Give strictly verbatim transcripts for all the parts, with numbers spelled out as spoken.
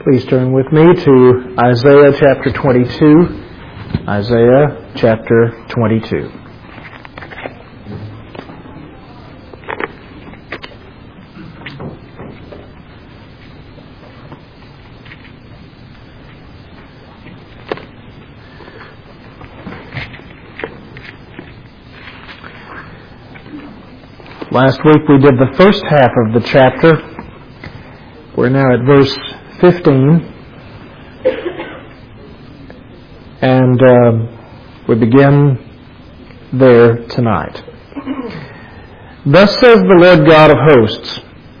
Please turn with me to Isaiah chapter twenty-two. Isaiah chapter twenty-two. Last week we did the first half of the chapter. We're now at verse fifteen. And um, we begin there tonight. Thus says the Lord God of hosts,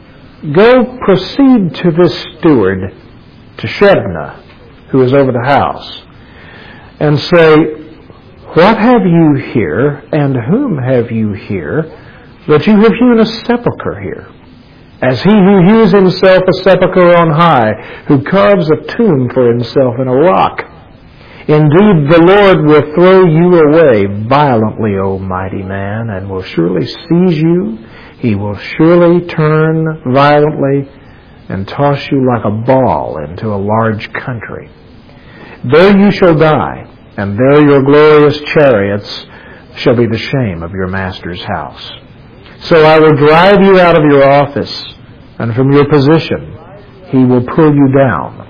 Go proceed to this steward, to Shebna, who is over the house, and say, What have you here, and whom have you here, that you have hewn a sepulchre here? As he who hews himself a sepulchre on high, who carves a tomb for himself in a rock. Indeed, the Lord will throw you away violently, O mighty man, and will surely seize you. He will surely turn violently and toss you like a ball into a large country. There you shall die, and there your glorious chariots shall be the shame of your master's house. So I will drive you out of your office, and from your position he will pull you down.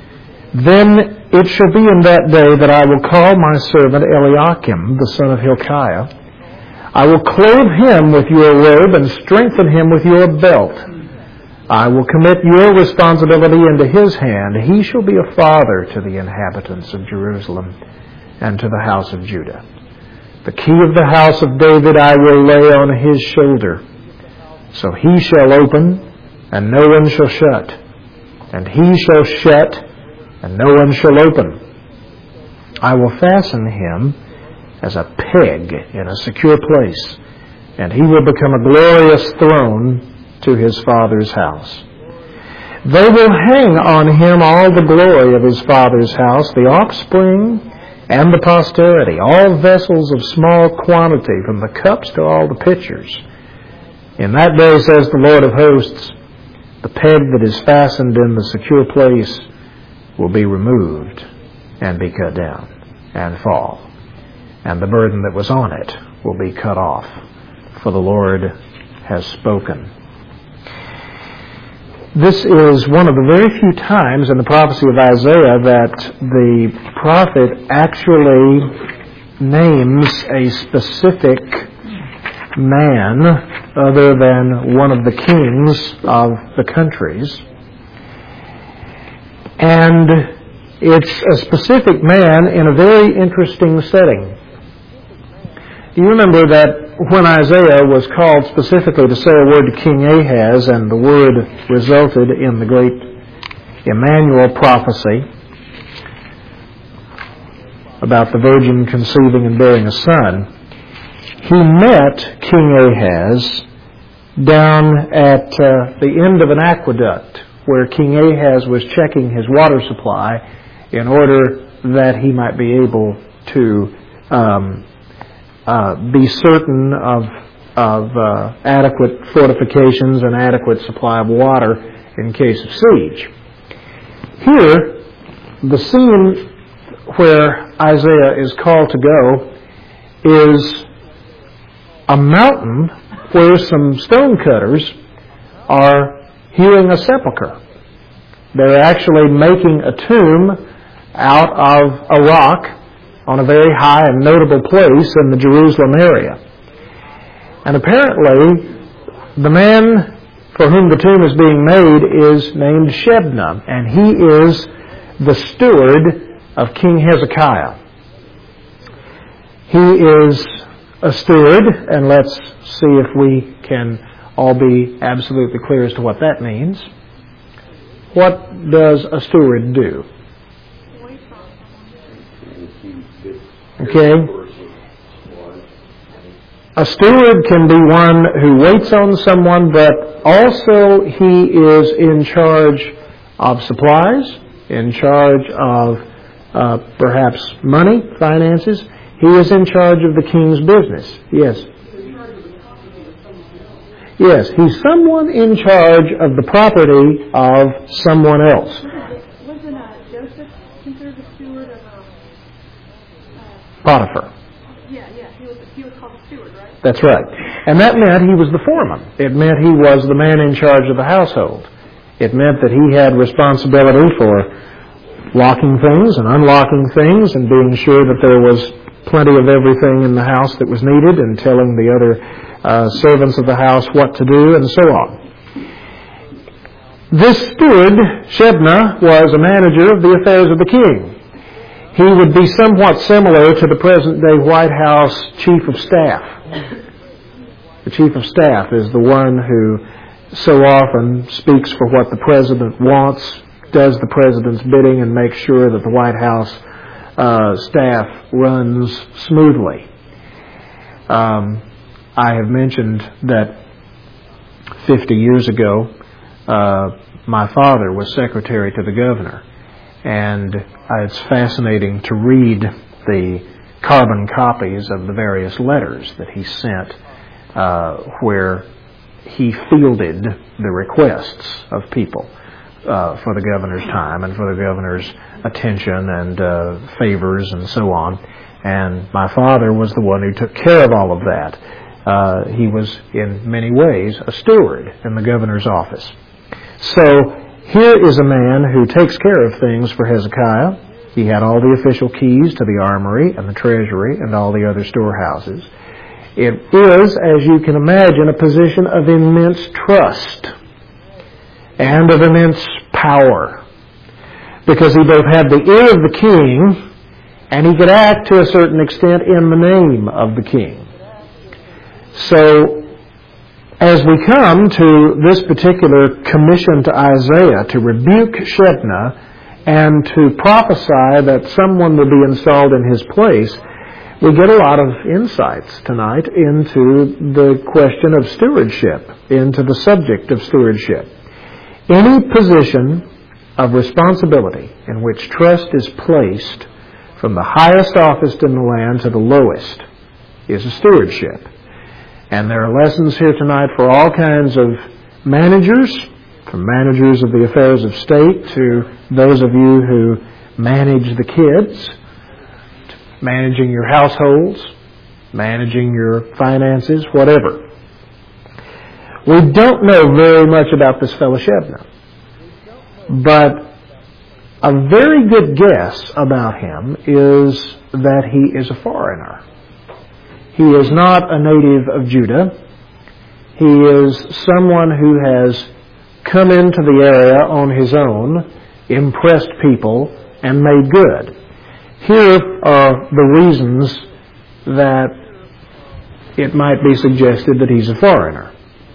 Then it shall be in that day that I will call my servant Eliakim, the son of Hilkiah. I will clothe him with your robe and strengthen him with your belt. I will commit your responsibility into his hand. He shall be a father to the inhabitants of Jerusalem and to the house of Judah. The key of the house of David I will lay on his shoulder. So he shall open, and no one shall shut. And he shall shut, and no one shall open. I will fasten him as a peg in a secure place, and he will become a glorious throne to his father's house. They will hang on him all the glory of his father's house, the offspring and the posterity, all vessels of small quantity, from the cups to all the pitchers. In that day, says the Lord of hosts, the peg that is fastened in the secure place will be removed and be cut down and fall, and the burden that was on it will be cut off, for the Lord has spoken. This is one of the very few times in the prophecy of Isaiah that the prophet actually names a specific man other than one of the kings of the countries. And it's a specific man in a very interesting setting. Do you remember that when Isaiah was called specifically to say a word to King Ahaz, and the word resulted in the great Emmanuel prophecy about the virgin conceiving and bearing a son, he met King Ahaz down at uh, the end of an aqueduct where King Ahaz was checking his water supply in order that he might be able to um, uh, be certain of, of uh, adequate fortifications and adequate supply of water in case of siege. Here, the scene where Isaiah is called to go is a mountain where some stone cutters are hewing a sepulchre. They're actually making a tomb out of a rock on a very high and notable place in the Jerusalem area. And apparently, the man for whom the tomb is being made is named Shebna, and he is the steward of King Hezekiah. He is a steward, and let's see if we can all be absolutely clear as to what that means. What does a steward do? Okay. A steward can be one who waits on someone, but also he is in charge of supplies, in charge of uh, perhaps money, finances. He is in charge of the king's business. Yes. Yes, he's someone in charge of the property of someone else. Potiphar. Yeah, yeah. He was, he was called the steward, right? That's right. And that meant he was the foreman. It meant he was the man in charge of the household. It meant that he had responsibility for locking things and unlocking things and being sure that there was plenty of everything in the house that was needed and telling the other uh, servants of the house what to do and so on. This steward, Shebna, was a manager of the affairs of the king. He would be somewhat similar to the present-day White House chief of staff. The chief of staff is the one who so often speaks for what the president wants, does the president's bidding, and makes sure that the White House uh, staff runs smoothly. Um, I have mentioned that fifty years ago, uh, my father was secretary to the governor. And uh, it's fascinating to read the carbon copies of the various letters that he sent uh, where he fielded the requests of people uh, for the governor's time and for the governor's attention and uh, favors and so on. And my father was the one who took care of all of that. Uh, he was in many ways a steward in the governor's office. So here is a man who takes care of things for Hezekiah. He had all the official keys to the armory and the treasury and all the other storehouses. It is, as you can imagine, a position of immense trust and of immense power, because he both had the ear of the king and he could act to a certain extent in the name of the king. So, as we come to this particular commission to Isaiah to rebuke Shebna and to prophesy that someone will be installed in his place, we get a lot of insights tonight into the question of stewardship, into the subject of stewardship. Any position of responsibility in which trust is placed from the highest office in the land to the lowest is a stewardship. And there are lessons here tonight for all kinds of managers, from managers of the affairs of state to those of you who manage the kids, managing your households, managing your finances, whatever. We don't know very much about this fellow Shebna, but a very good guess about him is that he is a foreigner. He is not a native of Judah. He is someone who has come into the area on his own, impressed people, and made good. Here are the reasons that it might be suggested that he's a foreigner.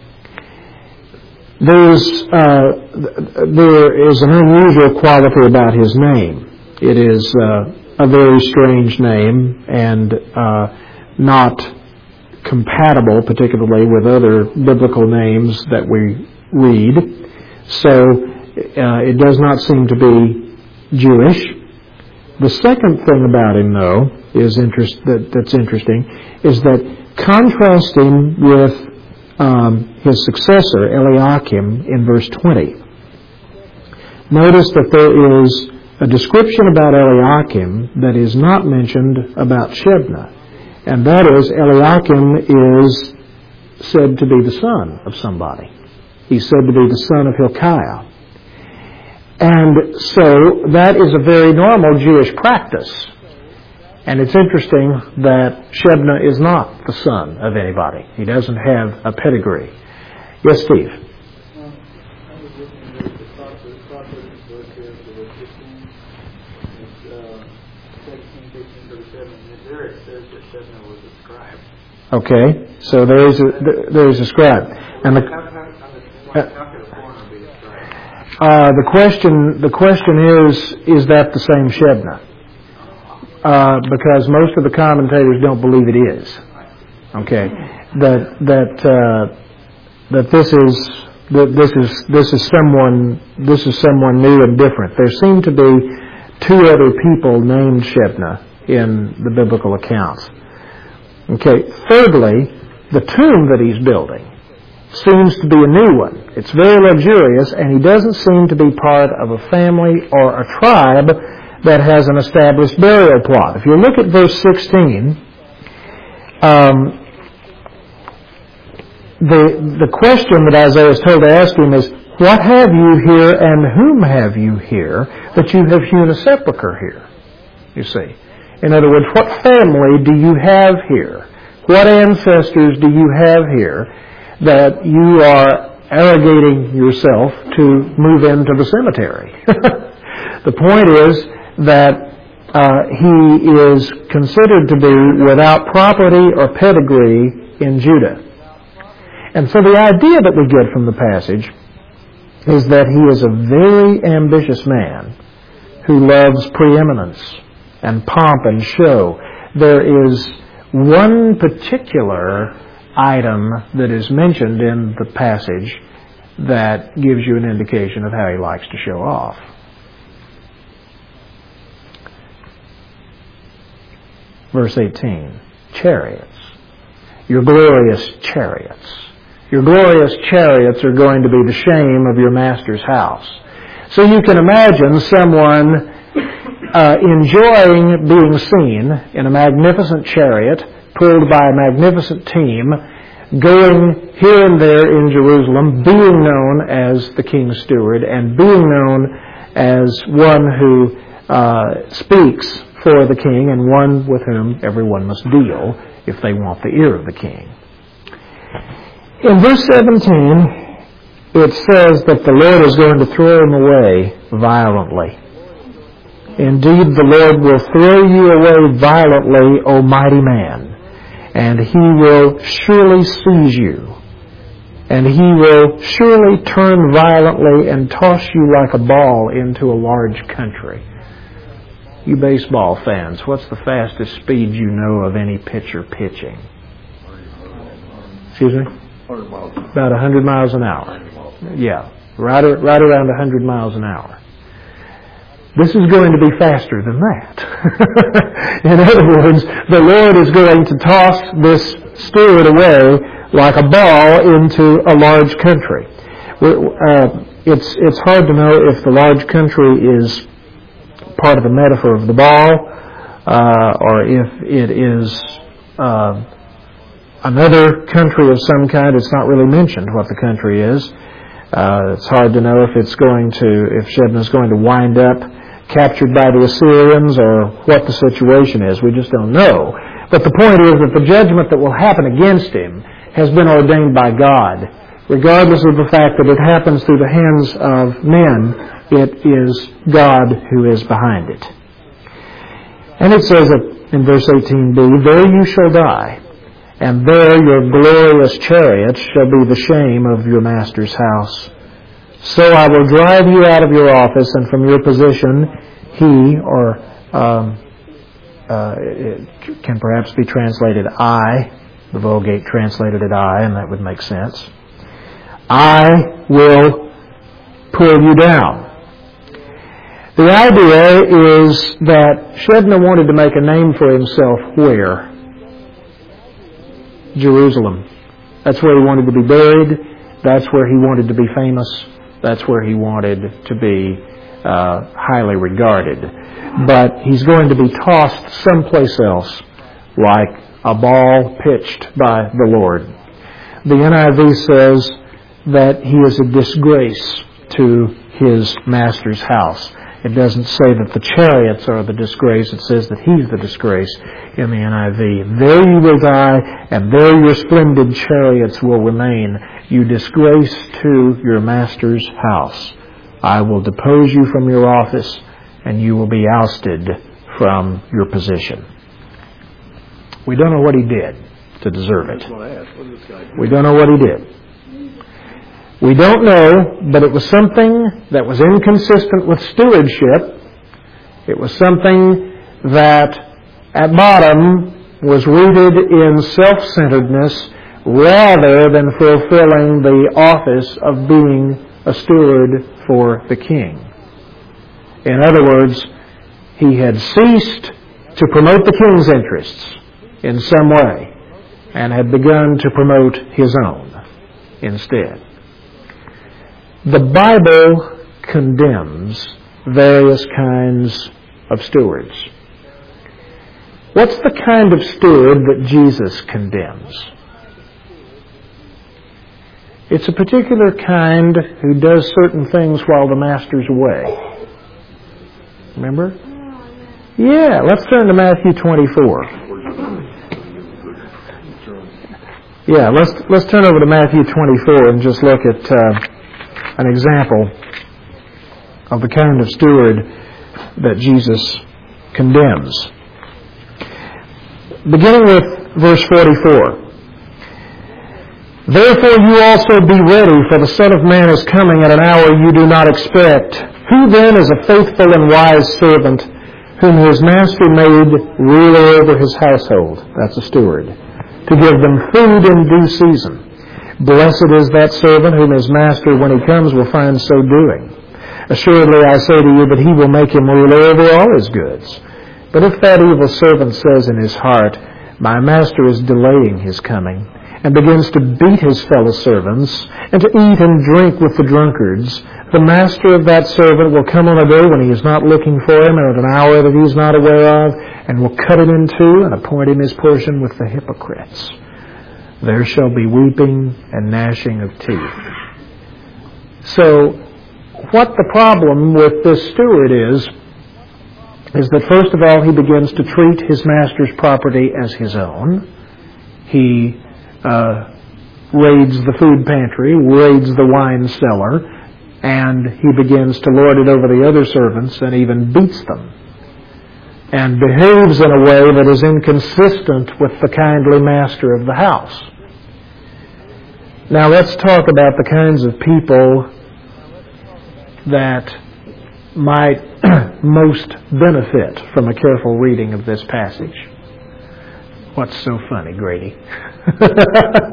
There's, uh, there is an unusual quality about his name. It is uh, a very strange name and uh, not compatible, particularly with other biblical names that we read. So uh, it does not seem to be Jewish. The second thing about him, though, is interest that, that's interesting, is that contrasting with um, his successor, Eliakim, in verse twenty, notice that there is a description about Eliakim that is not mentioned about Shebna. And that is, Eliakim is said to be the son of somebody. He's said to be the son of Hilkiah. And so that is a very normal Jewish practice. And it's interesting that Shebna is not the son of anybody. He doesn't have a pedigree. Yes, Steve? Okay, so there is a there is a scribe, and the uh, uh, the question the question is is that the same Shebna? Uh, because most of the commentators don't believe it is. Okay, that that uh, that this is that this is this is someone this is someone new and different. There seem to be two other people named Shebna in the biblical accounts. Okay, thirdly, the tomb that he's building seems to be a new one. It's very luxurious, and he doesn't seem to be part of a family or a tribe that has an established burial plot. If you look at verse sixteen, um, the the question that Isaiah is told to ask him is, what have you here and whom have you here that you have hewn a sepulchre here? You see. In other words, what family do you have here? What ancestors do you have here that you are arrogating yourself to move into the cemetery? The point is that uh, he is considered to be without property or pedigree in Judah. And so the idea that we get from the passage is that he is a very ambitious man who loves preeminence and pomp and show. There is one particular item that is mentioned in the passage that gives you an indication of how he likes to show off. Verse eighteen, chariots. Your glorious chariots. Your glorious chariots are going to be the shame of your master's house. So you can imagine someone uh, enjoying being seen in a magnificent chariot pulled by a magnificent team, going here and there in Jerusalem, being known as the king's steward and being known as one who uh, speaks for the king and one with whom everyone must deal if they want the ear of the king. In verse seventeen, it says that the Lord is going to throw him away violently. Indeed, the Lord will throw you away violently, O mighty man, and he will surely seize you, and he will surely turn violently and toss you like a ball into a large country. You baseball fans, what's the fastest speed you know of any pitcher pitching? Excuse me? About one hundred miles an hour. Yeah, right, right around one hundred miles an hour. This is going to be faster than that. In other words, the Lord is going to toss this steward away like a ball into a large country. Uh, it's, it's hard to know if the large country is part of the metaphor of the ball, uh, or if it is uh, another country of some kind. It's not really mentioned what the country is. Uh, it's hard to know if it's going to, if Shebna is going to wind up captured by the Assyrians or what the situation is. We just don't know. But the point is that the judgment that will happen against him has been ordained by God. Regardless of the fact that it happens through the hands of men, it is God who is behind it. And it says that in verse eighteen b, there you shall die, and there your glorious chariots shall be the shame of your master's house. So I will drive you out of your office, and from your position, he, or um, uh, it can perhaps be translated I. The Vulgate translated it I, and that would make sense. I will pull you down. The idea is that Shebna wanted to make a name for himself where? Jerusalem. That's where he wanted to be buried. That's where he wanted to be famous. That's where he wanted to be uh, highly regarded. But he's going to be tossed someplace else like a ball pitched by the Lord. The N I V says that he is a disgrace to his master's house. It doesn't say that the chariots are the disgrace. It says that he's the disgrace in the N I V. There you will die, and there your splendid chariots will remain. You disgrace to your master's house. I will depose you from your office, and you will be ousted from your position. We don't know what he did to deserve it. We don't know what he did. We don't know, but it was something that was inconsistent with stewardship. It was something that, at bottom, was rooted in self-centeredness rather than fulfilling the office of being a steward for the king. In other words, he had ceased to promote the king's interests in some way and had begun to promote his own instead. The Bible condemns various kinds of stewards. What's the kind of steward that Jesus condemns? It's a particular kind who does certain things while the master's away. Remember? Yeah, let's turn to Matthew twenty-four. Yeah, let's let's turn over to Matthew twenty-four and just look at uh, an example of the kind of steward that Jesus condemns. Beginning with verse forty-four. Therefore you also be ready, for the Son of Man is coming at an hour you do not expect. Who then is a faithful and wise servant, whom his master made ruler over his household? That's a steward. To give them food in due season. Blessed is that servant whom his master, when he comes, will find so doing. Assuredly I say to you that he will make him ruler over all his goods. But if that evil servant says in his heart, my master is delaying his coming, and begins to beat his fellow servants, and to eat and drink with the drunkards, the master of that servant will come on a day when he is not looking for him, and at an hour that he is not aware of, and will cut him in two, and appoint him his portion with the hypocrites. There shall be weeping and gnashing of teeth. So, what the problem with this steward is, is that first of all he begins to treat his master's property as his own. He uh, raids the food pantry, raids the wine cellar, and he begins to lord it over the other servants and even beats them, and behaves in a way that is inconsistent with the kindly master of the house. Now let's talk about the kinds of people that might most benefit from a careful reading of this passage. What's so funny, Grady? Well, the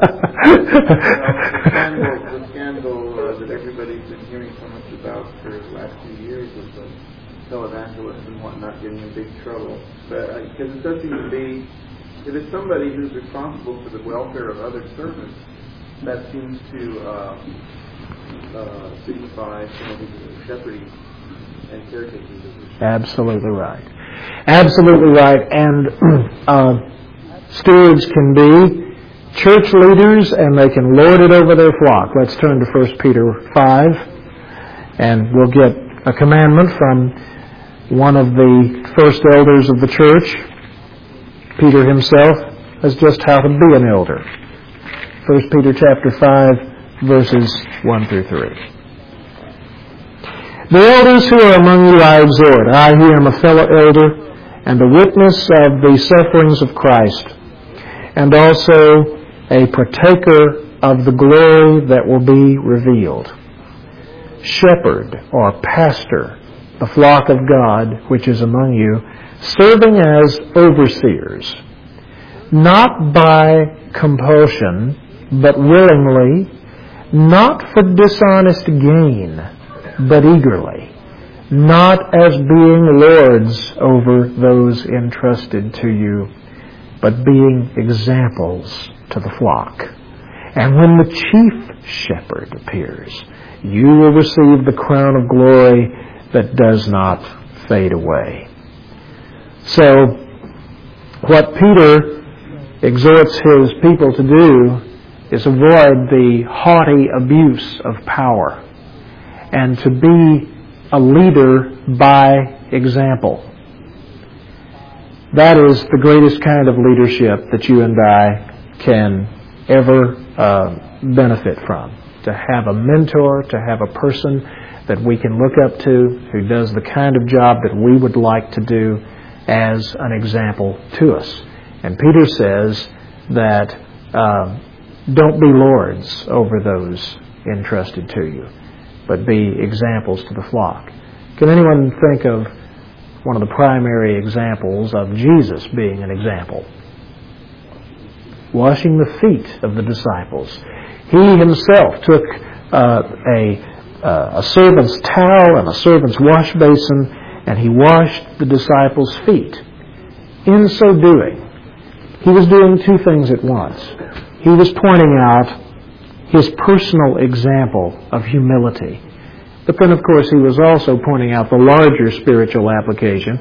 scandal, the scandal uh, that everybody's been hearing so much about for the last few years with the televangelists and whatnot getting in big trouble. But because uh, it does seem to be, if it's somebody who's responsible for the welfare of other servants, that seems to uh, uh, signify some of the shepherding and caretaking positions. Absolutely right. Absolutely right. And uh, stewards can be church leaders, and they can lord it over their flock. Let's turn to First Peter five, and we'll get a commandment from one of the first elders of the church, Peter himself, as just how to be an elder. First Peter chapter five, verses one through three. The elders who are among you I exhort, I who am a fellow elder, and a witness of the sufferings of Christ, and also a partaker of the glory that will be revealed. Shepherd or pastor the flock of God which is among you, serving as overseers, not by compulsion, but willingly, not for dishonest gain, but eagerly, not as being lords over those entrusted to you, but being examples to the flock. And when the chief shepherd appears, you will receive the crown of glory that does not fade away. So, what Peter exhorts his people to do is avoid the haughty abuse of power and to be a leader by example. That is the greatest kind of leadership that you and I can ever uh, benefit from. To have a mentor, to have a person that we can look up to who does the kind of job that we would like to do as an example to us. And Peter says that uh, don't be lords over those entrusted to you, but be examples to the flock. Can anyone think of one of the primary examples of Jesus being an example? Washing the feet of the disciples. He himself took uh, a, uh, a servant's towel and a servant's wash basin, and he washed the disciples' feet. In so doing, he was doing two things at once. He was pointing out his personal example of humility. But then, of course, he was also pointing out the larger spiritual application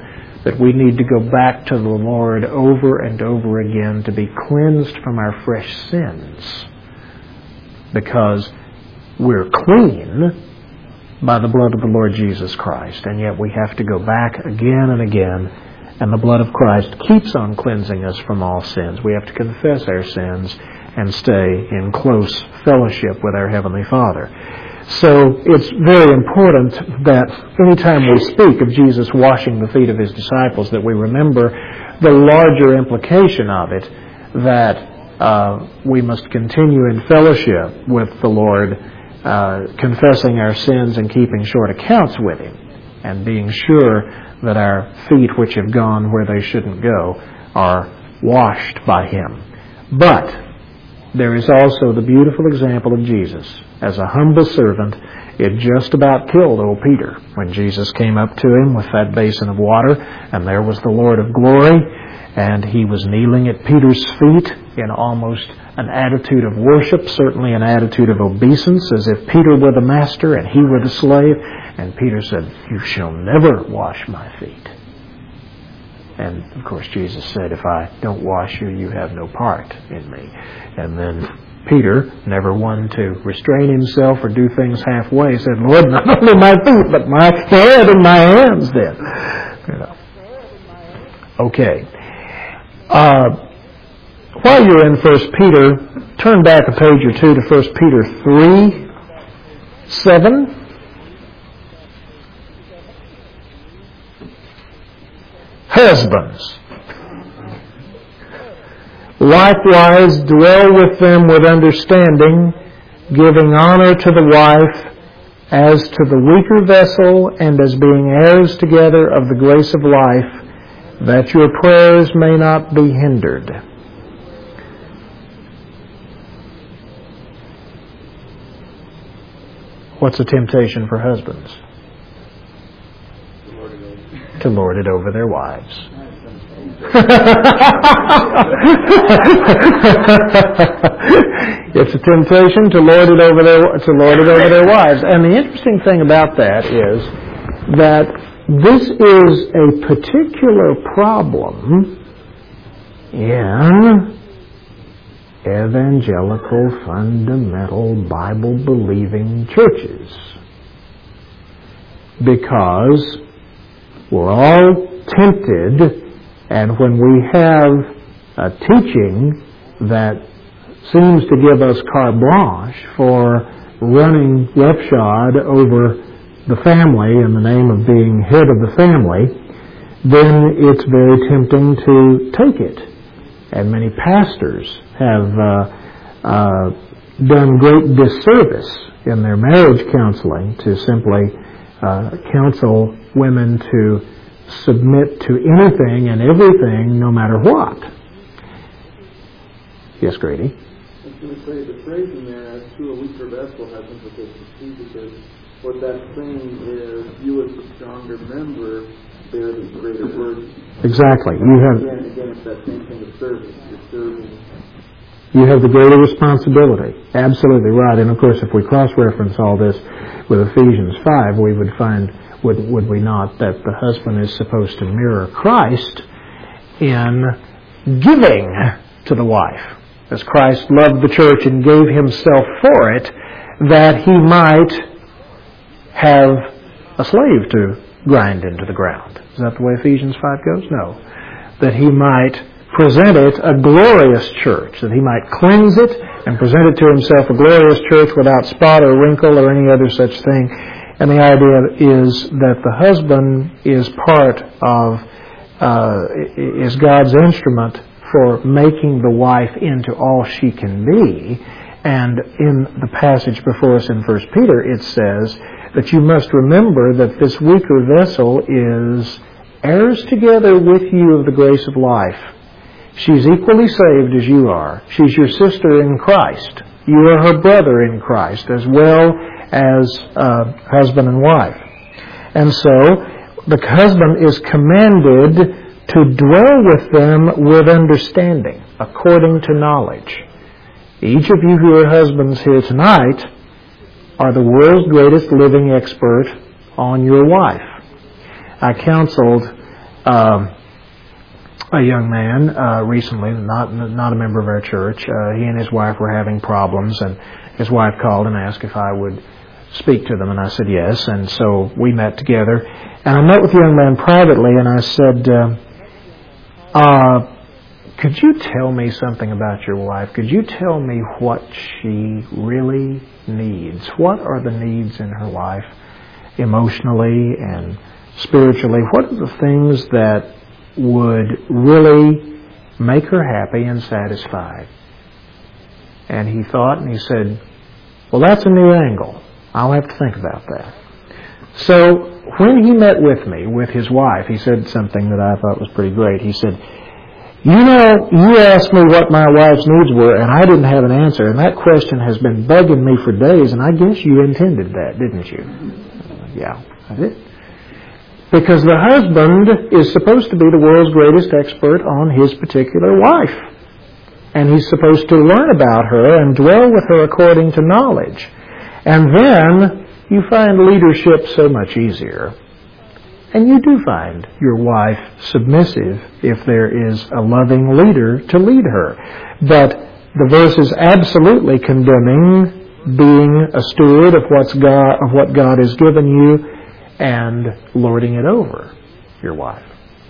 that we need to go back to the Lord over and over again to be cleansed from our fresh sins, because we're clean by the blood of the Lord Jesus Christ, and yet we have to go back again and again, and the blood of Christ keeps on cleansing us from all sins. We have to confess our sins and stay in close fellowship with our Heavenly Father. So it's very important that anytime we speak of Jesus washing the feet of His disciples, that we remember the larger implication of it, that uh, we must continue in fellowship with the Lord, uh, confessing our sins and keeping short accounts with Him, and being sure that our feet, which have gone where they shouldn't go, are washed by Him. But there is also the beautiful example of Jesus. As a humble servant, it just about killed old Peter when Jesus came up to him with that basin of water, and there was the Lord of glory, and He was kneeling at Peter's feet in almost an attitude of worship, certainly an attitude of obeisance, as if Peter were the master and he were the slave. And Peter said, "You shall never wash my feet." And, of course, Jesus said, "If I don't wash you, you have no part in me." And then Peter, never one to restrain himself or do things halfway, said, "Lord, not only my feet, but my head and my hands then." You know. Okay. Uh, while you're in First Peter, turn back a page or two to First Peter three, seven. Husbands, likewise dwell with them with understanding, giving honor to the wife as to the weaker vessel, and as being heirs together of the grace of life, that your prayers may not be hindered. What's a temptation for husbands? To lord it over their wives. It's a temptation to lord it over their to lord it over their wives. And the interesting thing about that is that this is a particular problem in evangelical, fundamental, Bible-believing churches, because we're all tempted, and when we have a teaching that seems to give us carte blanche for running roughshod over the family in the name of being head of the family, then it's very tempting to take it. And many pastors have uh, uh, done great disservice in their marriage counseling to simply uh, counsel women to submit to anything and everything, no matter what. Yes, Grady? I was going to say, the phrase in there, as to a weaker vessel, has implications too, because what that's saying is, you as the stronger member bear the greater burden. Exactly. You have, again, again, it's that same thing of service. You're serving. You have the greater responsibility. Absolutely right. And of course, if we cross-reference all this with Ephesians five, we would find, would, would we not, that the husband is supposed to mirror Christ in giving to the wife, as Christ loved the church and gave Himself for it, that He might have a slave to grind into the ground. Is that the way Ephesians five goes? No. That He might present it a glorious church, that He might cleanse it and present it to Himself a glorious church without spot or wrinkle or any other such thing. And the idea is that the husband is part of, uh, is God's instrument for making the wife into all she can be. And in the passage before us in First Peter, it says that you must remember that this weaker vessel is heirs together with you of the grace of life. She's equally saved as you are. She's your sister in Christ. You are her brother in Christ, as well as uh, husband and wife. And so the husband is commanded to dwell with them with understanding, according to knowledge. Each of you who are husbands here tonight are the world's greatest living expert on your wife. I counseled um, a young man uh, recently, not not a member of our church. Uh, he and his wife were having problems, and his wife called and asked if I would speak to them, and I said yes. And so we met together, and I met with the young man privately, and I said, uh, uh, could you tell me something about your wife? Could you tell me what she really needs? What are the needs in her life, emotionally and spiritually? What are the things that would really make her happy and satisfied? And he thought, and he said, well, that's a new angle. I'll have to think about that. So when he met with me, with his wife, he said something that I thought was pretty great. He said, you know, you asked me what my wife's needs were, and I didn't have an answer, and that question has been bugging me for days, and I guess you intended that, didn't you? Yeah, I did. Because the husband is supposed to be the world's greatest expert on his particular wife. And he's supposed to learn about her and dwell with her according to knowledge. And then you find leadership so much easier. And you do find your wife submissive if there is a loving leader to lead her. But the verse is absolutely condemning being a steward of what's God, of what God has given you and lording it over your wife.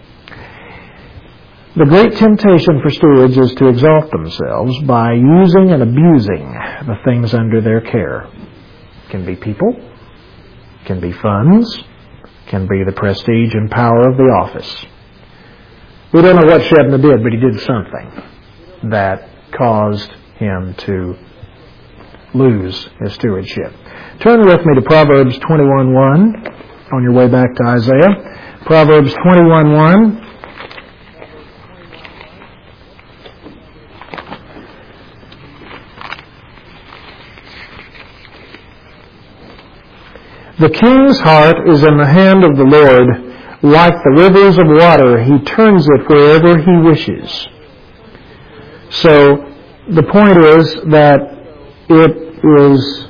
The great temptation for stewards is to exalt themselves by using and abusing the things under their care. It can be people, can be funds, can be the prestige and power of the office. We don't know what Shebna did, but he did something that caused him to lose his stewardship. Turn with me to Proverbs twenty-one one on your way back to Isaiah. Proverbs twenty-one one. The king's heart is in the hand of the Lord. Like the rivers of water, he turns it wherever he wishes. So the point is that it is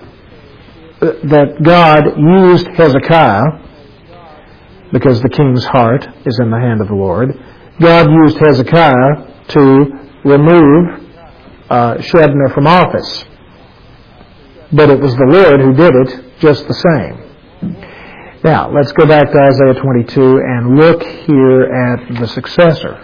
that God used Hezekiah, because the king's heart is in the hand of the Lord. God used Hezekiah to remove uh, Shebna from office. But it was the Lord who did it just the same. Now, let's go back to Isaiah twenty-two and look here at the successor.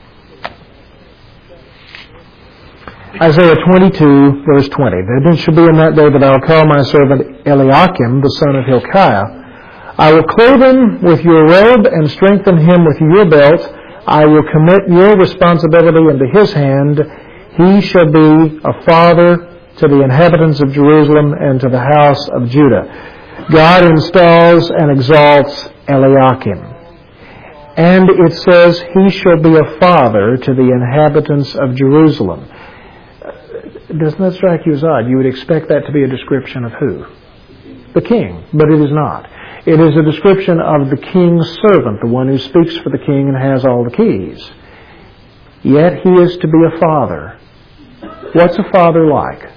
Isaiah twenty-two, verse twenty. Then it shall be in that day that I will call my servant Eliakim, the son of Hilkiah. I will clothe him with your robe and strengthen him with your belt. I will commit your responsibility into his hand. He shall be a father to the inhabitants of Jerusalem and to the house of Judah. God installs and exalts Eliakim. And it says, he shall be a father to the inhabitants of Jerusalem. Doesn't that strike you as odd? You would expect that to be a description of who? The king. But it is not. It is a description of the king's servant, the one who speaks for the king and has all the keys. Yet he is to be a father. What's a father like?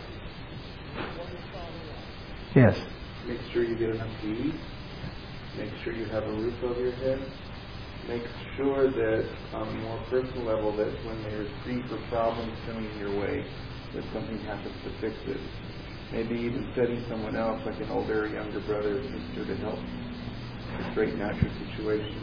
Yes. Make sure you get enough to eat. Make sure you have a roof over your head. Make sure that on a more personal level that when there's grief or problems coming your way, that something happens to fix it. Maybe even setting someone else, like an older or younger brother or sister, to help to straighten out your situation.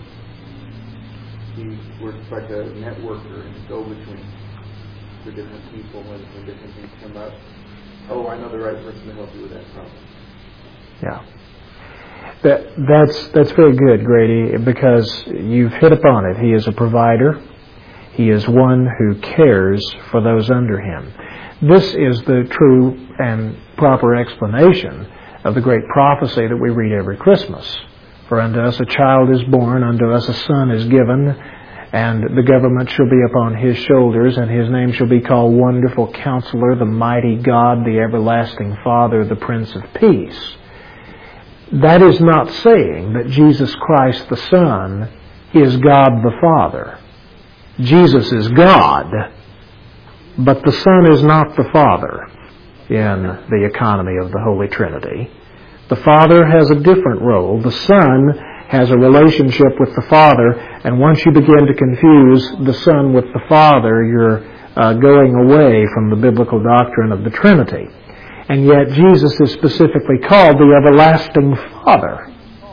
He works like a networker and a go-between for different people when, when different things come up. Oh, I know the right person to help you with that problem. Yeah. That, that's, that's very good, Grady, because you've hit upon it. He is a provider. He is one who cares for those under him. This is the true and proper explanation of the great prophecy that we read every Christmas. For unto us a child is born, unto us a son is given, and the government shall be upon his shoulders, and his name shall be called Wonderful Counselor, the Mighty God, the Everlasting Father, the Prince of Peace. That is not saying that Jesus Christ the Son is God the Father. Jesus is God, but the Son is not the Father in the economy of the Holy Trinity. The Father has a different role. The Son has a relationship with the Father, and once you begin to confuse the Son with the Father, you're uh, going away from the biblical doctrine of the Trinity. And yet Jesus is specifically called the Everlasting Father.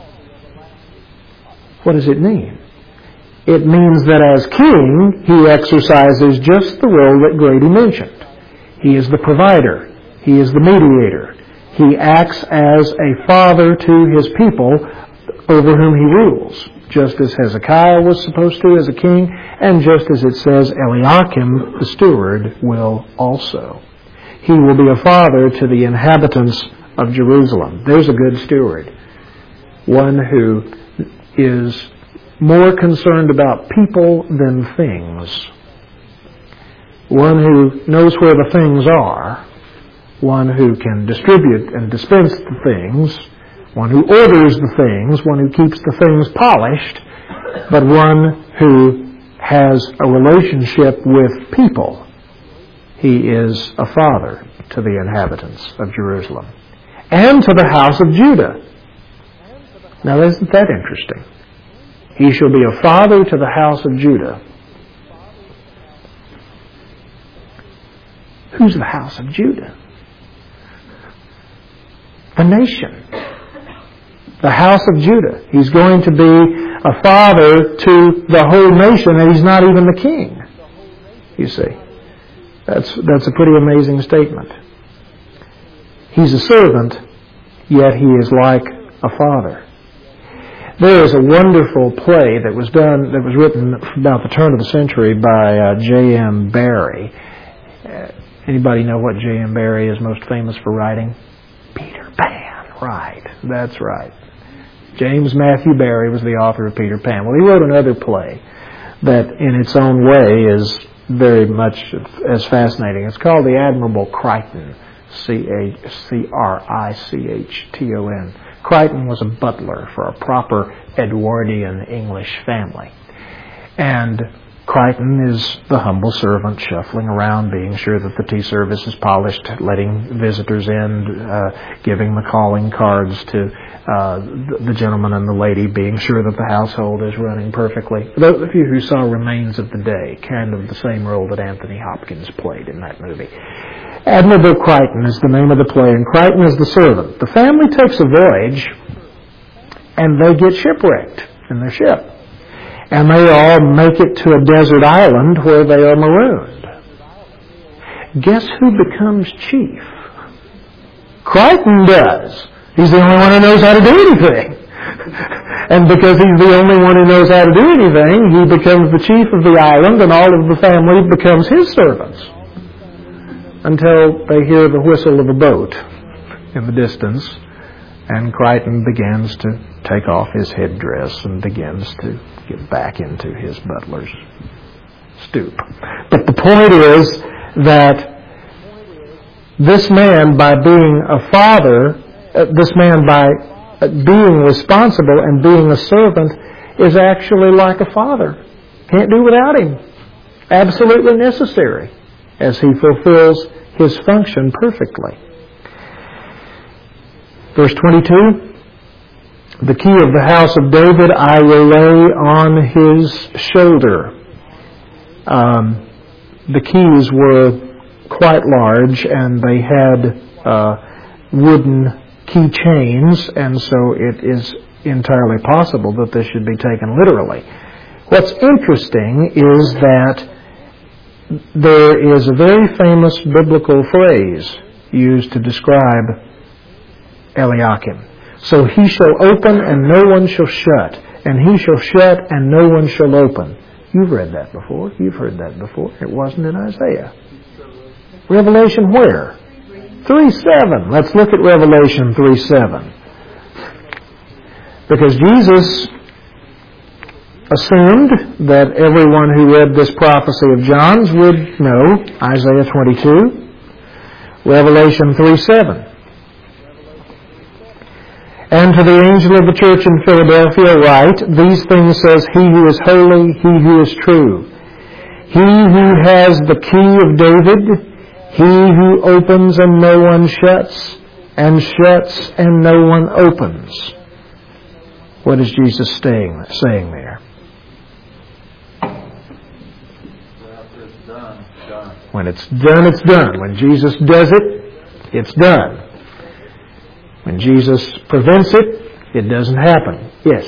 What does it mean? It means that as King, He exercises just the role that Grady mentioned. He is the provider. He is the mediator. He acts as a father to His people over whom He rules, just as Hezekiah was supposed to as a king, and just as it says Eliakim, the steward, will also. He will be a father to the inhabitants of Jerusalem. There's a good steward. One who is more concerned about people than things. One who knows where the things are. One who can distribute and dispense the things. One who orders the things. One who keeps the things polished. But one who has a relationship with people. He is a father to the inhabitants of Jerusalem. And to the house of Judah. Now isn't that interesting? He shall be a father to the house of Judah. Who's the house of Judah? The nation. The house of Judah. He's going to be a father to the whole nation, and He's not even the king. You see. That's, that's a pretty amazing statement. He's a servant, yet He is like a father. There is a wonderful play that was done, that was written about the turn of the century by uh, J M Barrie. Uh, anybody know what J M Barrie is most famous for writing? Peter Pan. Right. That's right. James Matthew Barrie was the author of Peter Pan. Well, he wrote another play that in its own way is very much as fascinating. It's called The Admirable Crichton. C R I C H T O N. Crichton was a butler for a proper Edwardian English family. And Crichton is the humble servant shuffling around, being sure that the tea service is polished, letting visitors in, uh, giving the calling cards to uh, the gentleman and the lady, being sure that the household is running perfectly. Those of you who saw Remains of the Day, kind of the same role that Anthony Hopkins played in that movie. Admirable Crichton is the name of the play, and Crichton is the servant. The family takes a voyage, and they get shipwrecked in their ship. And they all make it to a desert island where they are marooned. Guess who becomes chief? Crichton does. He's the only one who knows how to do anything. And because he's the only one who knows how to do anything, he becomes the chief of the island, and all of the family becomes his servants. Until they hear the whistle of a boat in the distance, and Crichton begins to take off his headdress and begins to get back into his butler's stoop. But the point is that this man, by being a father, uh, this man by uh, being responsible and being a servant, is actually like a father. Can't do without him. Absolutely necessary as he fulfills his function perfectly. Verse twenty-two, the key of the house of David I will lay on his shoulder. Um, the keys were quite large, and they had uh, wooden key chains, and so it is entirely possible that this should be taken literally. What's interesting is that there is a very famous biblical phrase used to describe Eliakim. So he shall open and no one shall shut, and he shall shut and no one shall open. You've read that before. You've heard that before. It wasn't in Isaiah. Revelation where? three seven. Let's look at Revelation three seven. Because Jesus assumed that everyone who read this prophecy of John's would know Isaiah twenty-two. Revelation three seven. And to the angel of the church in Philadelphia write, these things says he who is holy, he who is true, he who has the key of David, he who opens and no one shuts, and shuts and no one opens. What is Jesus saying, saying there? After it's done, it's done. When it's done, it's done. When Jesus does it, it's done. When Jesus prevents it, it doesn't happen. Yes?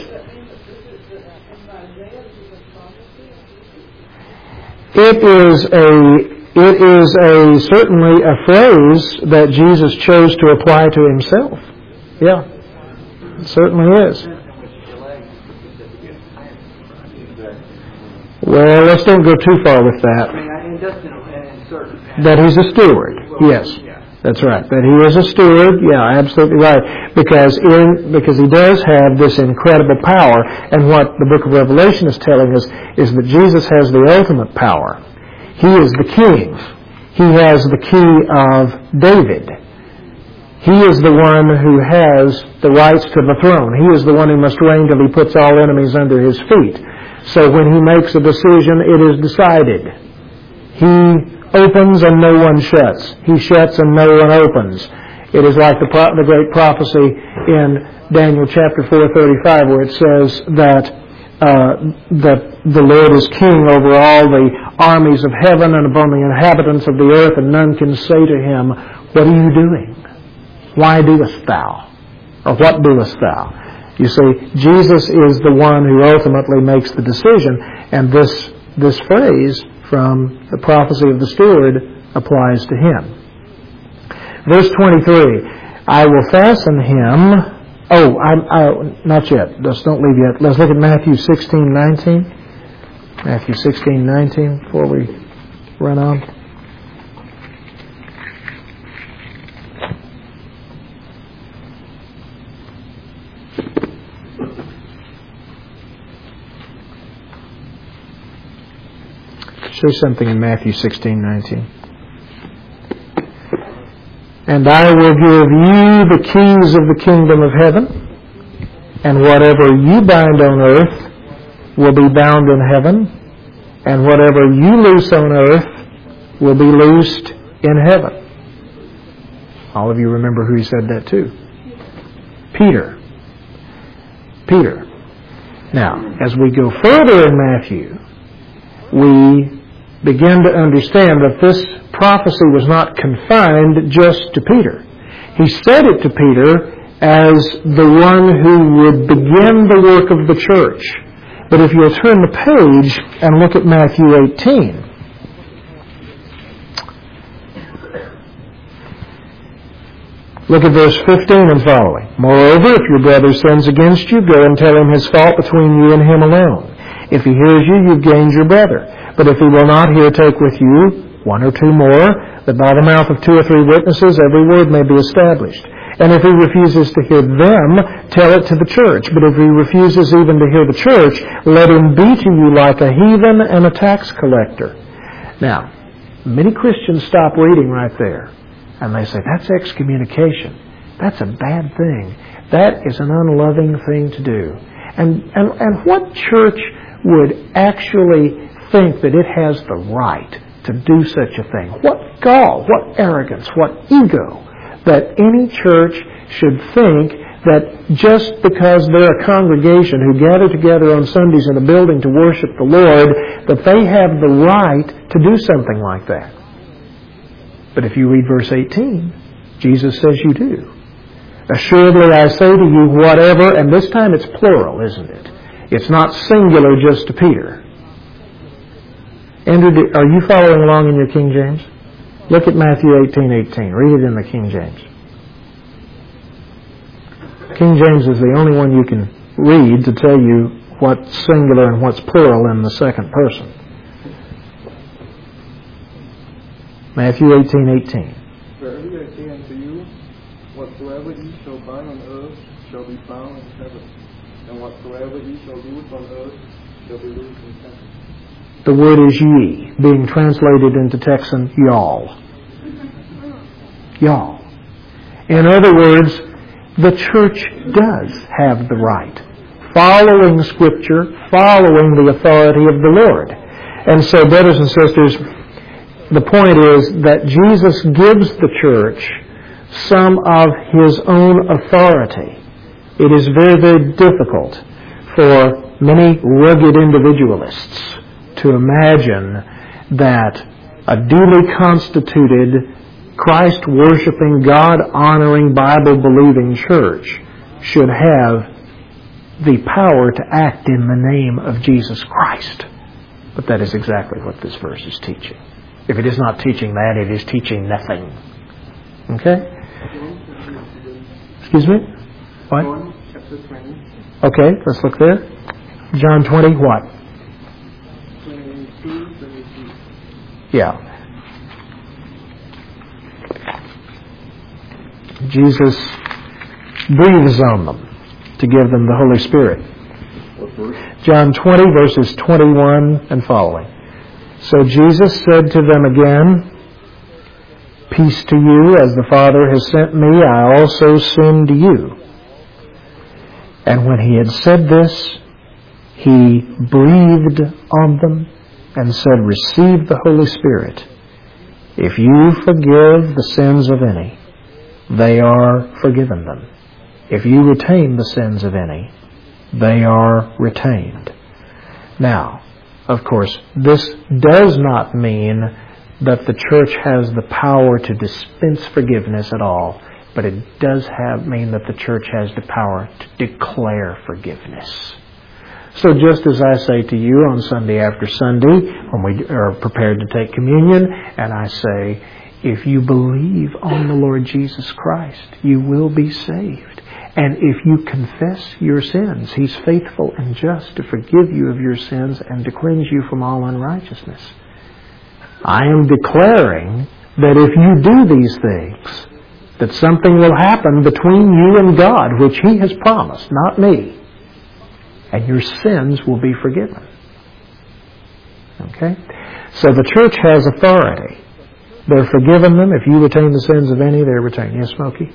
It is a it is a certainly a phrase that Jesus chose to apply to himself. Yeah. It certainly is. Well, let's don't go too far with that. I mean, I mean, just in, in certain That he's a steward. Yes. That's right. That he is a steward. Yeah, absolutely right. Because in because he does have this incredible power, and what the book of Revelation is telling us is that Jesus has the ultimate power. He is the king. He has the key of David. He is the one who has the rights to the throne. He is the one who must reign till he puts all enemies under his feet. So when he makes a decision, it is decided. He opens and no one shuts. He shuts and no one opens. It is like the, pro- the great prophecy in Daniel chapter four thirty-five, where it says that uh, that the Lord is king over all the armies of heaven and upon the inhabitants of the earth, and none can say to him, "What are you doing? Why doest thou?" Or "What doest thou?" You see, Jesus is the one who ultimately makes the decision, and this this phrase from the prophecy of the steward applies to him. Verse twenty-three, I will fasten him. Oh, I, I, not yet. Let's don't leave yet. Let's look at Matthew sixteen nineteen. Matthew sixteen nineteen before we run on. Show something in Matthew sixteen nineteen. And I will give you the keys of the kingdom of heaven, and whatever you bind on earth will be bound in heaven, and whatever you loose on earth will be loosed in heaven. All of you remember who he said that to? Peter. Peter. Now, as we go further in Matthew, we begin to understand that this prophecy was not confined just to Peter. He said it to Peter as the one who would begin the work of the church. But if you'll turn the page and look at Matthew eighteen, look at verse fifteen and following. Moreover, if your brother sins against you, go and tell him his fault between you and him alone. If he hears you, you've gained your brother. But if he will not hear, take with you one or two more, that by the mouth of two or three witnesses every word may be established. And if he refuses to hear them, tell it to the church. But if he refuses even to hear the church, let him be to you like a heathen and a tax collector. Now, many Christians stop reading right there, and they say, that's excommunication. That's a bad thing. That is an unloving thing to do. And, and, and what church would actually think that it has the right to do such a thing? What gall, what arrogance, what ego that any church should think that just because they're a congregation who gather together on Sundays in a building to worship the Lord, that they have the right to do something like that. But if you read verse eighteen, Jesus says you do. Assuredly I say to you, whatever, and this time it's plural, isn't it? It's not singular just to Peter. Andrew, are you following along in your King James? Look at Matthew eighteen eighteen. Read it in the King James. King James is the only one you can read to tell you what's singular and what's plural in the second person. Matthew eighteen eighteen. Verily I say unto you, whatsoever ye shall bind on earth shall be bound in heaven, and whatsoever ye shall loose on earth shall be loosed in heaven. The word is ye, being translated into Texan, y'all. Y'all. In other words, the church does have the right, following Scripture, following the authority of the Lord. And so, brothers and sisters, the point is that Jesus gives the church some of His own authority. It is very, very difficult for many rugged individualists to imagine that a duly constituted, Christ-worshiping, God-honoring, Bible-believing church should have the power to act in the name of Jesus Christ. But that is exactly what this verse is teaching. If it is not teaching that, it is teaching nothing. Okay? Excuse me? What? John chapter twenty. Okay, let's look there. John twenty, what? twenty-two, twenty-three. Yeah. Jesus breathes on them to give them the Holy Spirit. What verse? John twenty, verses twenty-one and following. So Jesus said to them again, "Peace to you, as the Father has sent me, I also send you." And when he had said this, he breathed on them and said, "Receive the Holy Spirit. If you forgive the sins of any, they are forgiven them. If you retain the sins of any, they are retained." Now, of course, this does not mean that the church has the power to dispense forgiveness at all, but it does have mean that the church has the power to declare forgiveness. So just as I say to you on Sunday after Sunday, when we are prepared to take communion, and I say, if you believe on the Lord Jesus Christ, you will be saved. And if you confess your sins, He's faithful and just to forgive you of your sins and to cleanse you from all unrighteousness. I am declaring that if you do these things, that something will happen between you and God, which He has promised, not me. And your sins will be forgiven. Okay? So the church has authority. They're forgiven them. If you retain the sins of any, they're retained. Yes, Smokey?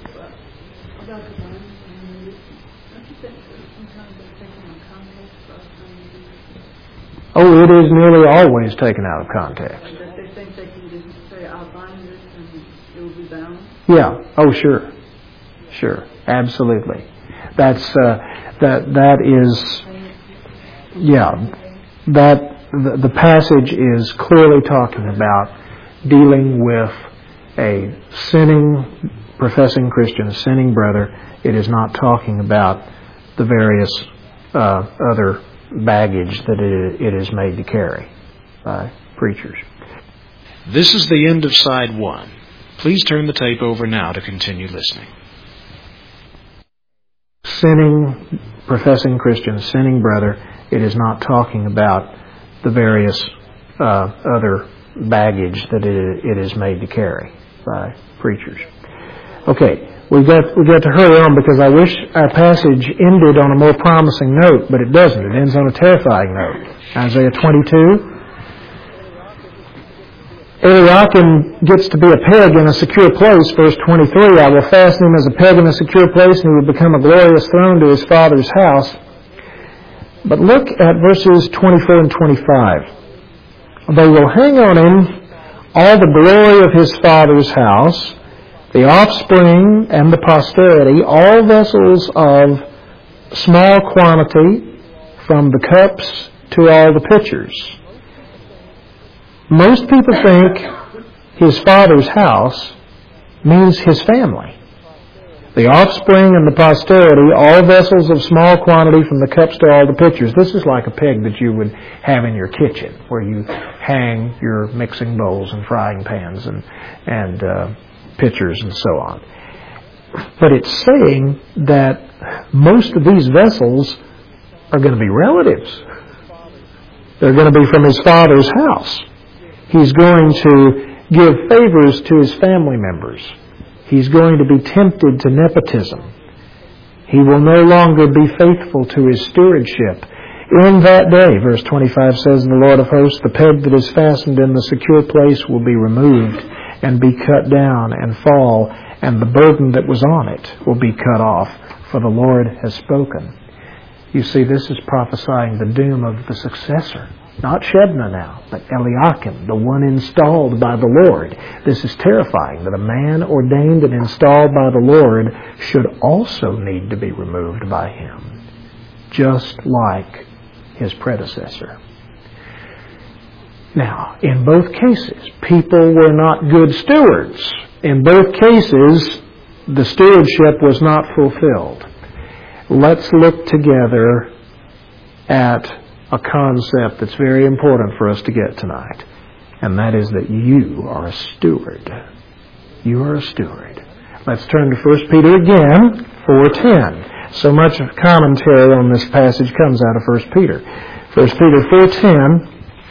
Oh, it is nearly always taken out of context. That they think they can just say, "I'll bind this and it will be bound." Yeah. Oh, sure. Sure. Absolutely. That's uh, that. That is. Yeah. That the, the passage is clearly talking about dealing with a sinning, professing Christian, a sinning brother. It is not talking about the various uh, other baggage that it, it is made to carry by preachers. This is the end of side one. Please turn the tape over now to continue listening. Sinning, professing Christian, sinning brother, it is not talking about the various uh, other baggage that it, it is made to carry by preachers. Okay. We've got, we've got to hurry on because I wish our passage ended on a more promising note, but it doesn't. It ends on a terrifying note. Isaiah twenty-two. Eliakim gets to be a peg in a secure place. Verse twenty-three, I will fasten him as a peg in a secure place, and he will become a glorious throne to his father's house. But look at verses twenty-four and twenty-five. They will hang on him all the glory of his father's house, the offspring and the posterity, all vessels of small quantity, from the cups to all the pitchers. Most people think his father's house means his family. The offspring and the posterity, all vessels of small quantity, from the cups to all the pitchers. This is like a peg that you would have in your kitchen, where you hang your mixing bowls and frying pans and and uh, pitchers and so on. But it's saying that most of these vessels are going to be relatives. They're going to be from his father's house. He's going to give favors to his family members. He's going to be tempted to nepotism. He will no longer be faithful to his stewardship. In that day, verse twenty-five says, the Lord of hosts, the peg that is fastened in the secure place will be removed and be cut down and fall, and the burden that was on it will be cut off, for the Lord has spoken. You see, this is prophesying the doom of the successor. Not Shebna now, but Eliakim, the one installed by the Lord. This is terrifying, that a man ordained and installed by the Lord should also need to be removed by Him. just like his predecessor. Now, in both cases, people were not good stewards. In both cases, the stewardship was not fulfilled. Let's look together at a concept that's very important for us to get tonight, and that is that you are a steward. You are a steward. Let's turn to First Peter again, four ten. So much of commentary on this passage comes out of First Peter. First Peter four ten.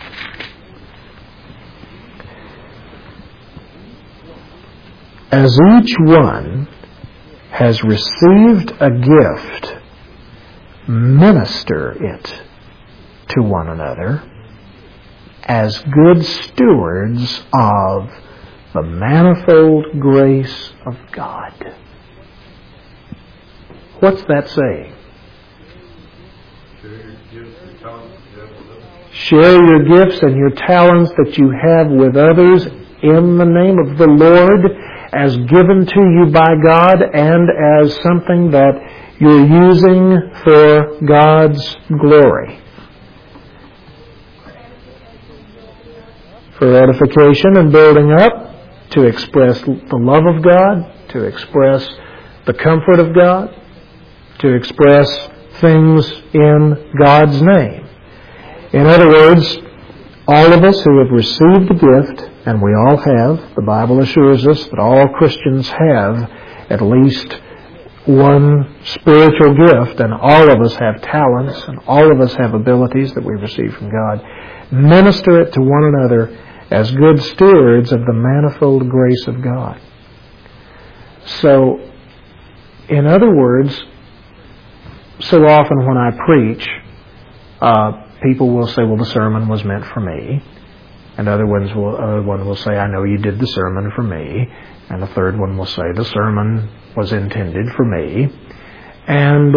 As each one has received a gift, minister it to one another as good stewards of the manifold grace of God. What's that saying? Share your gifts and your talents that you have with others in the name of the Lord, as given to you by God and as something that you're using for God's glory. For edification and building up, to express the love of God, to express the comfort of God, to express things in God's name. In other words, all of us who have received the gift, and we all have, the Bible assures us that all Christians have at least one spiritual gift, and all of us have talents, and all of us have abilities that we receive from God. Minister it to one another as good stewards of the manifold grace of God. So, in other words, so often when I preach, uh, people will say, well, the sermon was meant for me. And other ones will, other one will say, I know you did the sermon for me. And a third one will say, the sermon was intended for me. And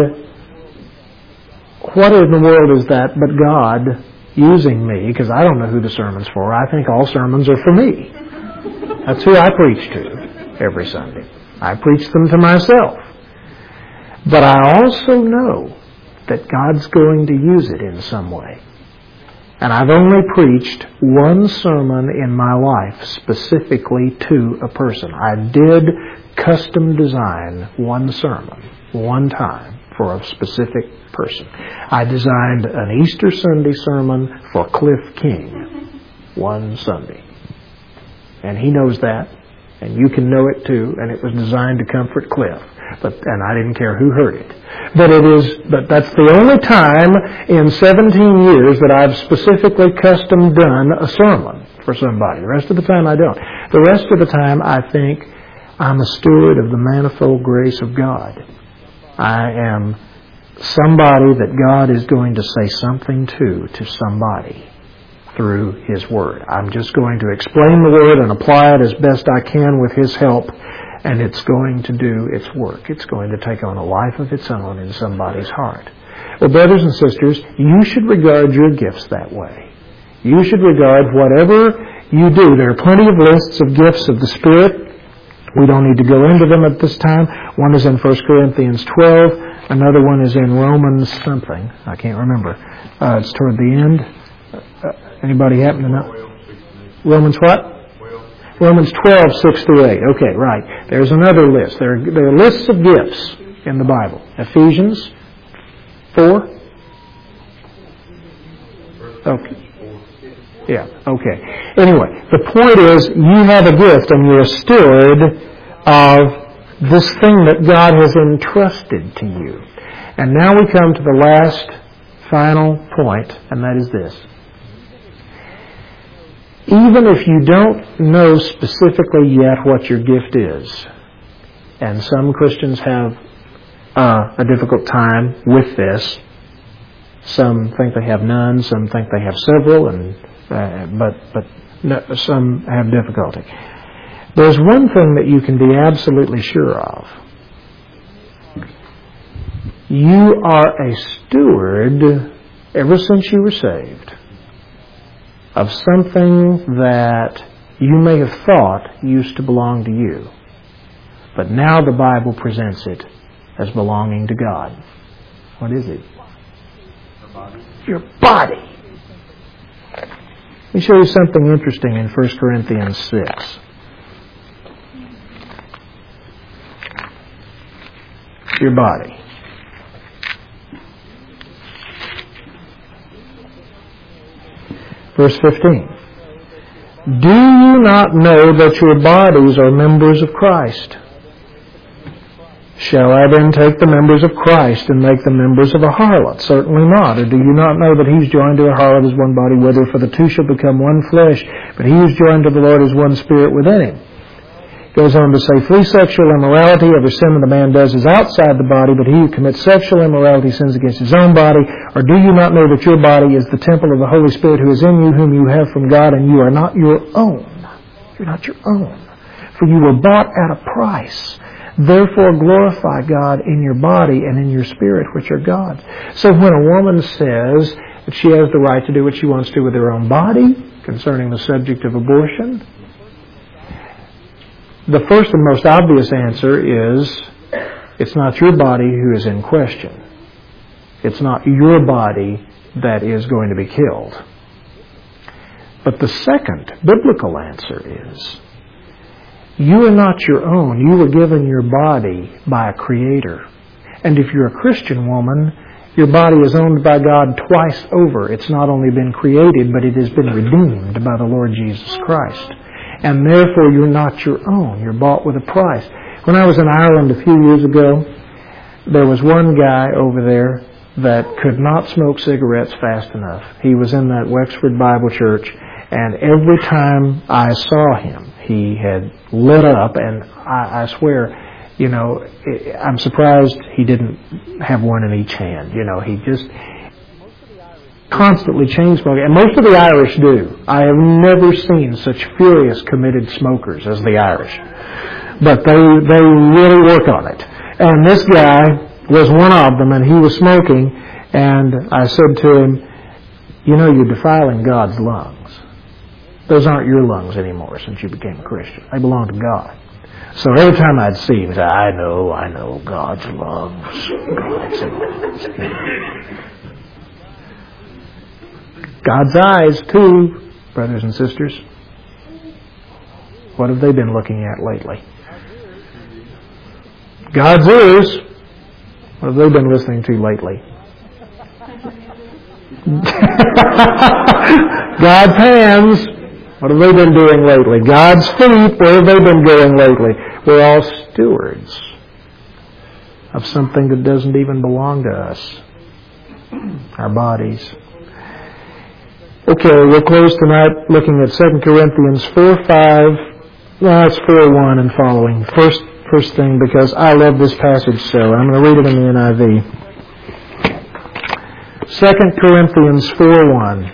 what in the world is that but God using me? Because I don't know who the sermon's for. I think all sermons are for me. That's who I preach to every Sunday. I preach them to myself. But I also know that God's going to use it in some way. And I've only preached one sermon in my life specifically to a person. I did custom design one sermon, one time, for a specific person. I designed an Easter Sunday sermon for Cliff King, one Sunday. And he knows that, and you can know it too, and it was designed to comfort Cliff. But and I didn't care who heard it. But it is but that's the only time in seventeen years that I've specifically custom done a sermon for somebody. The rest of the time I don't. The rest of the time I think I'm a steward of the manifold grace of God. I am somebody that God is going to say something to to somebody through His Word. I'm just going to explain the Word and apply it as best I can with His help. And it's going to do its work. It's going to take on a life of its own in somebody's heart. Well, brothers and sisters, you should regard your gifts that way. You should regard whatever you do. There are plenty of lists of gifts of the Spirit. We don't need to go into them at this time. One is in First Corinthians twelve. Another one is in Romans something. I can't remember. Uh, it's toward the end. Uh, anybody happen to know? Romans what? Romans twelve, six through eight. Okay, right. There's another list. There are, there are lists of gifts in the Bible. Ephesians four. Okay. Yeah, okay. Anyway, the point is you have a gift and you're a steward of this thing that God has entrusted to you. And now we come to the last, final point, and that is this. Even if you don't know specifically yet what your gift is, and some Christians have uh, a difficult time with this, some think they have none, some think they have several, and uh, but but no, some have difficulty. There's one thing that you can be absolutely sure of. You are a steward ever since you were saved of something that you may have thought used to belong to you. But now the Bible presents it as belonging to God. What is it? Your body. Let me show you something interesting in First Corinthians six. Your body. Verse fifteen. Do you not know that your bodies are members of Christ? Shall I then take the members of Christ and make them members of a harlot? Certainly not. Or do you not know that he's joined to a harlot as one body, whether for the two shall become one flesh, but he who's joined to the Lord is one spirit within him? Goes on to say, flee sexual immorality. Every sin that a man does is outside the body, but he who commits sexual immorality sins against his own body. Or do you not know that your body is the temple of the Holy Spirit who is in you, whom you have from God, and you are not your own? You're not your own. For you were bought at a price. Therefore glorify God in your body and in your spirit, which are God's. So when a woman says that she has the right to do what she wants to with her own body concerning the subject of abortion, the first and most obvious answer is, it's not your body who is in question. It's not your body that is going to be killed. But the second biblical answer is, you are not your own. You were given your body by a Creator. And if you're a Christian woman, your body is owned by God twice over. It's not only been created, but it has been redeemed by the Lord Jesus Christ. And therefore, you're not your own. You're bought with a price. When I was in Ireland a few years ago, there was one guy over there that could not smoke cigarettes fast enough. He was in that Wexford Bible Church, and every time I saw him, he had lit up, and I, I swear, you know, I'm surprised he didn't have one in each hand. You know, he just constantly chain smoking, and most of the Irish do. I have never seen such furious, committed smokers as the Irish. But they they really work on it. And this guy was one of them, and he was smoking, and I said to him, you know, you're defiling God's lungs. Those aren't your lungs anymore since you became a Christian. They belong to God. So every time I'd see him, he'd say, I know, I know, God's lungs. God's lungs. God's eyes, too, brothers and sisters. What have they been looking at lately? God's ears. What have they been listening to lately? God's hands. What have they been doing lately? God's feet. Where have they been going lately? We're all stewards of something that doesn't even belong to us. Our bodies. Okay, we'll close tonight looking at Second Corinthians four five. No, it's four one and following. First, first thing, because I love this passage so. I'm going to read it in the N I V. Second Corinthians four one.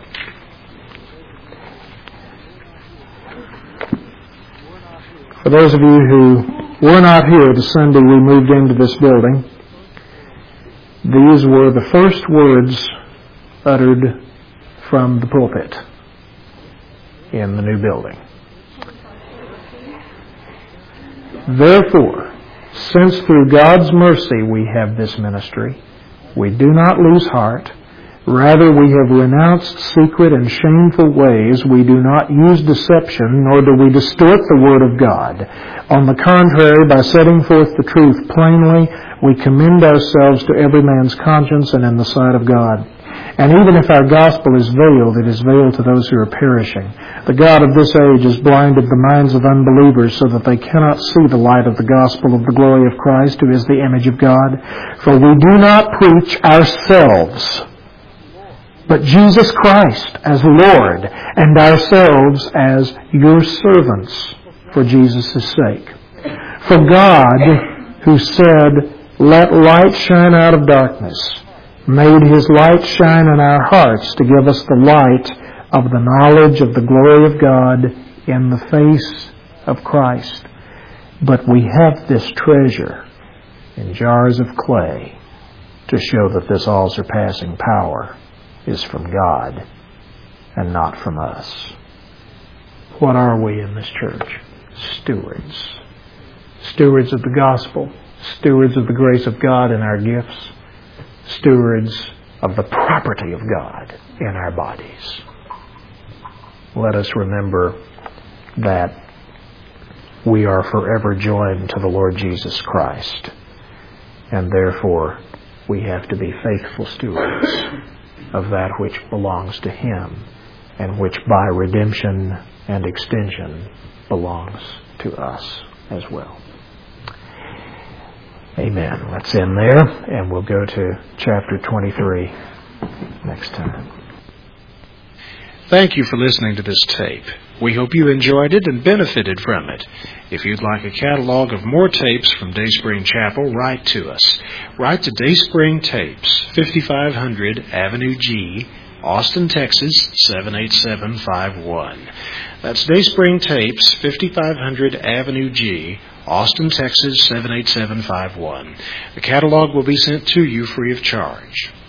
For those of you who were not here the Sunday we moved into this building, these were the first words uttered from the pulpit in the new building. Therefore, since through God's mercy we have this ministry, we do not lose heart. Rather, we have renounced secret and shameful ways. We do not use deception, nor do we distort the word of God. On the contrary, by setting forth the truth plainly, we commend ourselves to every man's conscience and in the sight of God. And even if our gospel is veiled, it is veiled to those who are perishing. The God of this age has blinded the minds of unbelievers so that they cannot see the light of the gospel of the glory of Christ, who is the image of God. For we do not preach ourselves, but Jesus Christ as Lord, and ourselves as your servants for Jesus' sake. For God, who said, let light shine out of darkness, made His light shine in our hearts to give us the light of the knowledge of the glory of God in the face of Christ. But we have this treasure in jars of clay to show that this all-surpassing power is from God and not from us. What are we in this church? Stewards. Stewards of the gospel. Stewards of the grace of God in our gifts. Stewards of the property of God in our bodies. Let us remember that we are forever joined to the Lord Jesus Christ, and therefore we have to be faithful stewards of that which belongs to Him and which by redemption and extension belongs to us as well. Amen. Let's end there, and we'll go to chapter twenty-three next time. Thank you for listening to this tape. We hope you enjoyed it and benefited from it. If you'd like a catalog of more tapes from Dayspring Chapel, write to us. Write to Dayspring Tapes, fifty-five hundred Avenue G, Austin, Texas, seven eight seven five one. That's Dayspring Tapes, fifty-five hundred Avenue G, Austin, Texas, seven eight seven five one. The catalog will be sent to you free of charge.